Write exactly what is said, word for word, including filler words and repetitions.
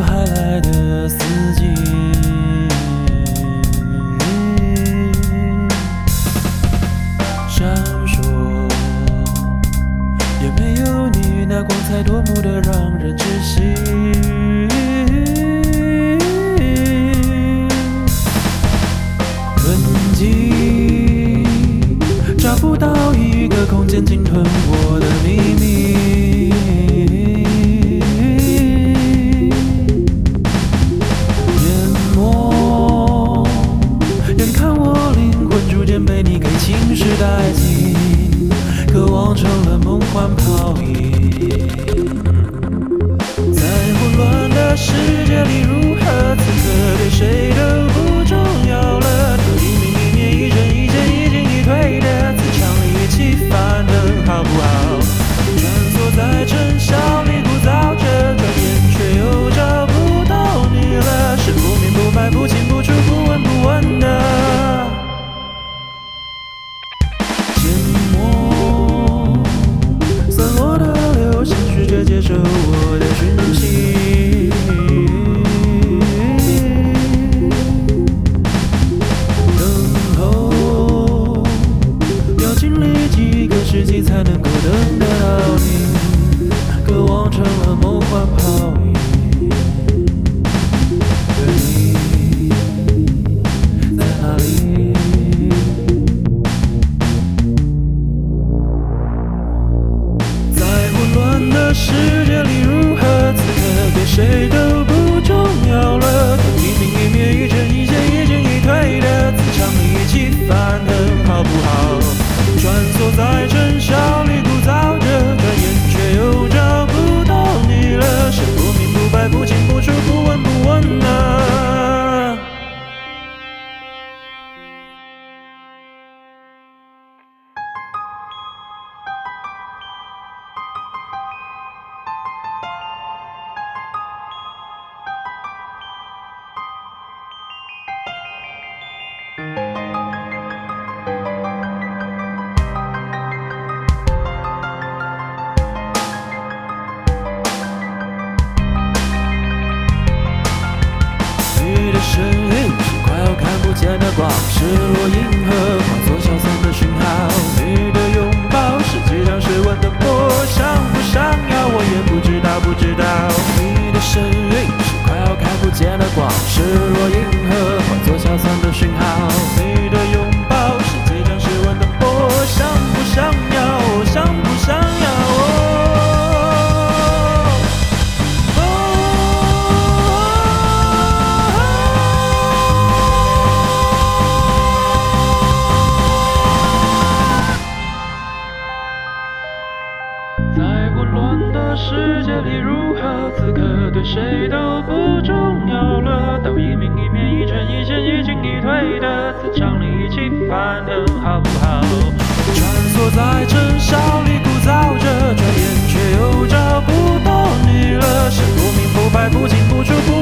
还来的四季。闪烁，也没有你那光彩夺目的让人窒息。痕迹找不到一个空间鲸吞我的秘密。淹没，眼看我灵魂逐渐被你给侵蚀殆尽，渴望成了梦幻泡影。在混乱的世界里，如何此刻对谁都不重要了。都一明一灭，一真一假，一进一退的磁场里一起翻腾，好不好？穿梭在尘嚣里，鼓噪着，转眼却又找不到你了。是不明不白，不清不楚，不闻不问的缄默。散落的流星试着接受我的讯息。等候，要经历几个世纪才能够等得到你，渴望成了梦幻泡影。而你在哪里？在混乱的世界里，如何此刻对谁都不重要了。都一明一灭，一真一假，一进一退的磁场里一起翻腾，好不好？穿梭在尘嚣里，鼓噪着，转眼却又找不到你了。是不明不白，不清不楚，不闻不问的你的身影是快要看不见的光，是落银河化作消散的讯号。你的拥抱实际上是问的我想不想要，我也不知道不知道。你的身影是快要看不见的光，是落银河化作消散的讯号。你的拥抱实际上是问的我想不想要，想不想要。在混乱的世界里，如何此刻对谁都不重要了。都一明一灭，一真一假，一进一退的磁场里一起翻腾，好不好？穿梭在尘嚣里，鼓噪着，转眼却又找不到你了。是不明不白，不清不楚，不